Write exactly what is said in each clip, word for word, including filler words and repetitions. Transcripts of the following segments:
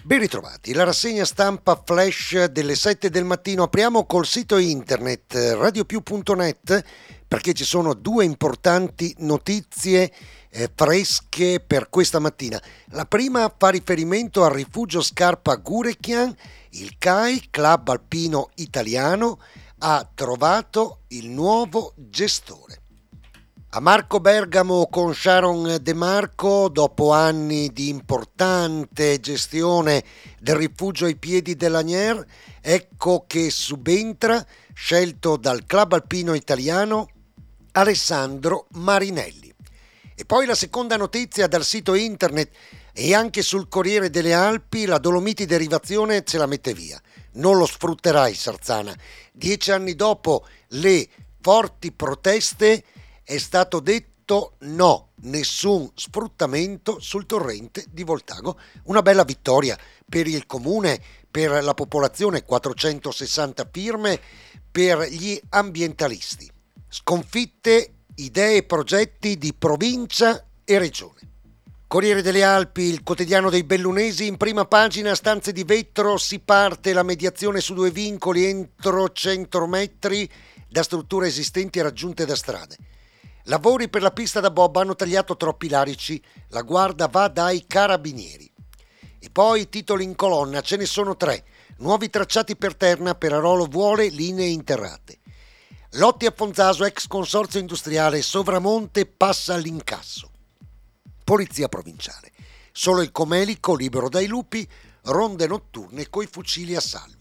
Ben ritrovati, la rassegna stampa flash delle sette del mattino. Apriamo col sito internet radiopiù punto net perché ci sono due importanti notizie eh, fresche per questa mattina. La prima fa riferimento al rifugio Scarpa Gurechian. Il C A I, Club Alpino Italiano, ha trovato il nuovo gestore. A Marco Bergamo con Sharon De Marco, dopo anni di importante gestione del rifugio ai piedi dell'Agner, ecco che subentra, scelto dal Club Alpino Italiano, Alessandro Marinelli. E poi la seconda notizia dal sito internet e anche sul Corriere delle Alpi: la Dolomiti Derivazione ce la mette via. Non lo sfrutterai, Sarzana. Dieci anni dopo le forti proteste è stato detto no, nessun sfruttamento sul torrente di Voltago. Una bella vittoria per il comune, per la popolazione, quattrocentosessanta firme, per gli ambientalisti. Sconfitte idee e progetti di provincia e regione. Corriere delle Alpi, il quotidiano dei bellunesi, in prima pagina: stanze di vetro, si parte la mediazione su due vincoli entro cento metri da strutture esistenti e raggiunte da strade. Lavori per la pista da bob, hanno tagliato troppi larici, la guardia va dai carabinieri. E poi titoli in colonna, ce ne sono tre: nuovi tracciati per Terna, Perarolo vuole linee interrate. Lotti a Fonzaso, ex consorzio industriale, Sovramonte passa all'incasso. Polizia provinciale, solo il Comelico libero dai lupi, ronde notturne coi fucili a salve.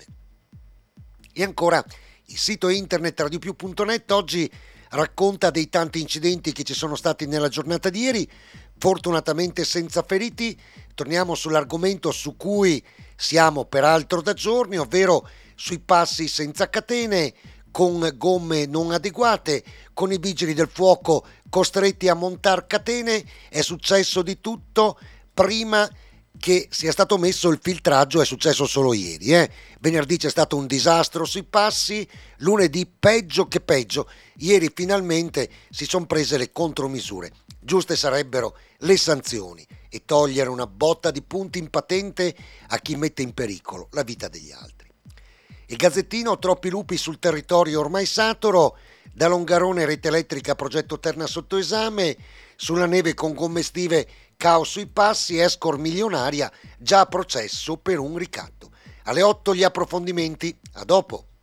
E ancora il sito internet radiopiù punto net oggi racconta dei tanti incidenti che ci sono stati nella giornata di ieri, fortunatamente senza feriti. Torniamo sull'argomento su cui siamo peraltro da giorni, ovvero sui passi senza catene, con gomme non adeguate, con i vigili del fuoco costretti a montar catene. È successo di tutto prima che sia stato messo il filtraggio, è successo solo ieri. Eh? Venerdì c'è stato un disastro sui passi, lunedì peggio che peggio, ieri finalmente si sono prese le contromisure. Giuste sarebbero le sanzioni e togliere una botta di punti in patente a chi mette in pericolo la vita degli altri. Il Gazzettino: troppi lupi sul territorio ormai saturo, da Longarone rete elettrica progetto Terna sotto esame, sulla neve con gomme estive caos sui passi, escort milionaria già a processo per un ricatto. Alle otto gli approfondimenti, a dopo.